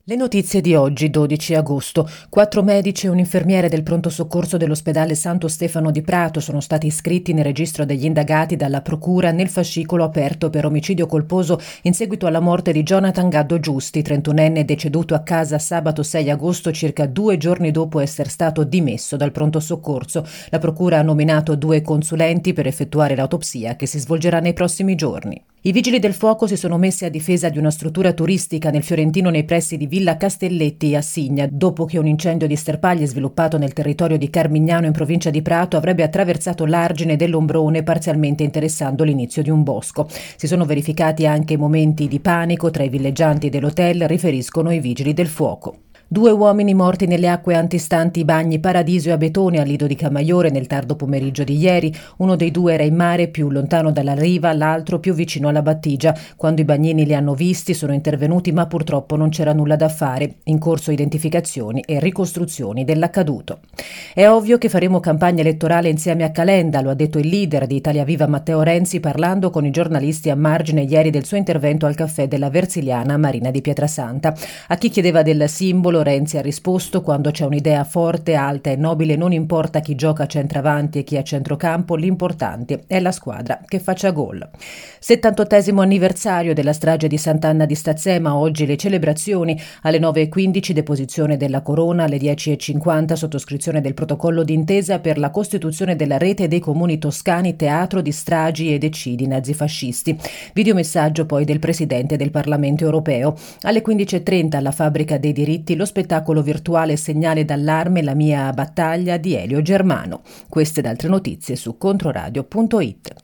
Le notizie di oggi, 12 agosto. 4 medici e un infermiere del pronto soccorso dell'ospedale Santo Stefano di Prato sono stati iscritti nel registro degli indagati dalla procura nel fascicolo aperto per omicidio colposo in seguito alla morte di Jonathan Gaddo Giusti, 31enne deceduto a casa sabato 6 agosto, circa 2 giorni dopo essere stato dimesso dal pronto soccorso. La procura ha nominato 2 consulenti per effettuare l'autopsia che si svolgerà nei prossimi giorni. I vigili del fuoco si sono messi a difesa di una struttura turistica nel Fiorentino nei pressi di Villa Castelletti a Signa, dopo che un incendio di sterpaglie sviluppato nel territorio di Carmignano in provincia di Prato avrebbe attraversato l'argine dell'ombrone parzialmente interessando l'inizio di un bosco. Si sono verificati anche momenti di panico tra i villeggianti dell'hotel, riferiscono i vigili del fuoco. 2 uomini morti nelle acque antistanti i bagni Paradiso e Abetone al Lido di Camaiore nel tardo pomeriggio di ieri. Uno dei 2 era in mare, più lontano dalla riva, l'altro più vicino alla battigia. Quando i bagnini li hanno visti sono intervenuti, ma purtroppo non c'era nulla da fare. In corso identificazioni e ricostruzioni dell'accaduto. È ovvio che faremo campagna elettorale insieme a Calenda, lo ha detto il leader di Italia Viva Matteo Renzi parlando con i giornalisti a margine ieri del suo intervento al caffè della Versiliana Marina di Pietrasanta. A chi chiedeva del simbolo, Renzi ha risposto: quando c'è un'idea forte, alta e nobile, non importa chi gioca a centravanti e chi a centrocampo, l'importante è la squadra che faccia gol. 78° anniversario della strage di Sant'Anna di Stazzema, oggi le celebrazioni, alle 9:15 deposizione della corona, alle 10:50 sottoscrizione del protocollo d'intesa per la costituzione della rete dei comuni toscani teatro di stragi ed eccidi nazifascisti. Videomessaggio poi del Presidente del Parlamento europeo. Alle 15:30 alla Fabbrica dei diritti lo spettacolo virtuale Segnale d'allarme, la mia battaglia di Elio Germano. Queste ed altre notizie su controradio.it.